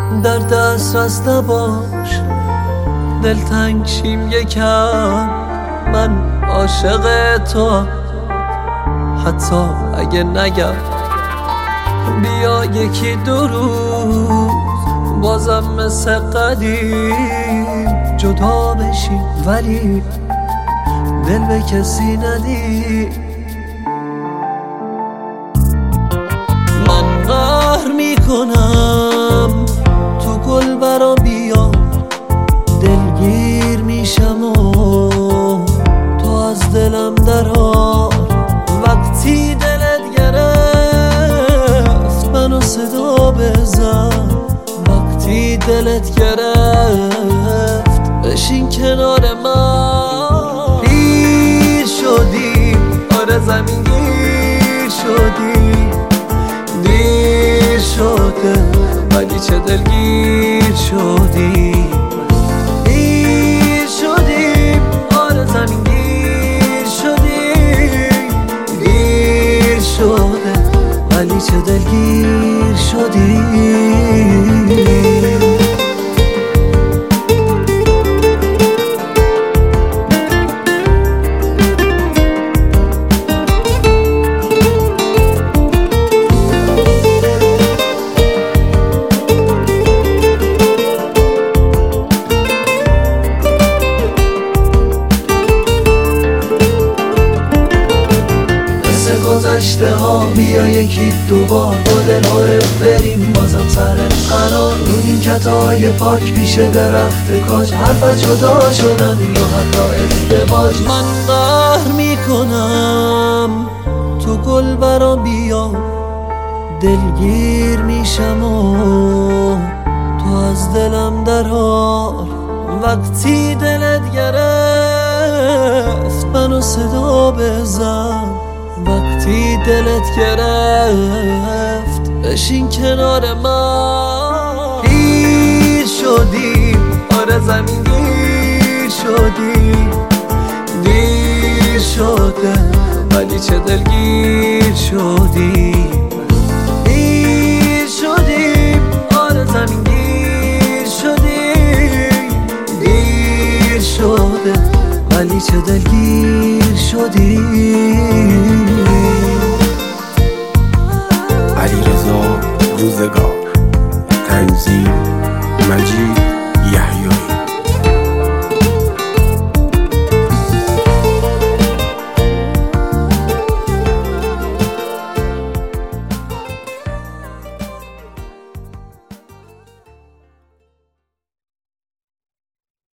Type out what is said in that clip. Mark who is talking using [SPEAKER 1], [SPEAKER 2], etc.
[SPEAKER 1] در دسترس نباش، دلتنگ شیم یکم، من عاشق تو. حتی اگه نگم بیا یکی دو روز، بازم مثل قدیم جدا بشیم، ولی دل به کسی ندی. من قهر میکنم تو گل برا بیا، دلگیر میشم و تو از دلم درار. وقتی دلت گرفت منو صدا بزن، وقتی دلت گرفت بشین کنار من. پیر شدیم، آره زمین گیر شدیم، دیر شده ولی چه دلگیر شدیم. پیر شدیم، آره زمین گیر شدیم، دیر شده ولی چه دلگیر شدیم. گذشته ها بیا یکی دوبار با دل‌ها بریم بازم سر قرار. رو این کتای پاک پیش درخت کاج، حرف از جدا شدن یا حتی ازدواج. من قهر میکنم تو گل برا بیا، دلگیر میشم و تو از دلم درار. وقتی دلت گرفت منو صدا بزن، وقتی دلت گرفت بشین کنار من. پیر شدیم، آره زمین گیر شدیم، دیر شده ولی چه دلگیر شدیم. پیر شدیم، آره زمین گیر شدیم، دیر شده ولی چه دلگیر شدیم.
[SPEAKER 2] علیرضا روزگار، تنظیم مجید